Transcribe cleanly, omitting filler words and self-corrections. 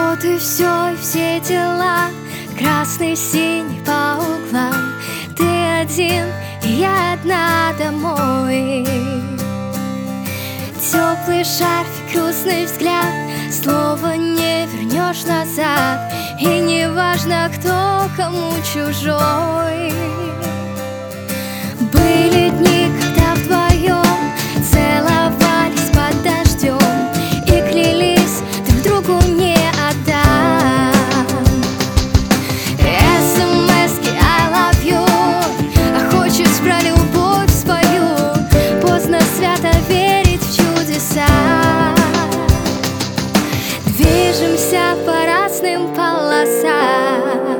Вот и все дела, красный, синий по углам. Ты один, и я одна домой. Теплый шарфик, грустный взгляд, слово не вернешь назад. И не важно, кто кому чужой. Были дни, когда вдвоем целовались под дождем и клялись друг другу не отдам. СМСки I love you, а хочешь про любовь спою. Поздно свято верить в чудеса. Движемся по разным полосам.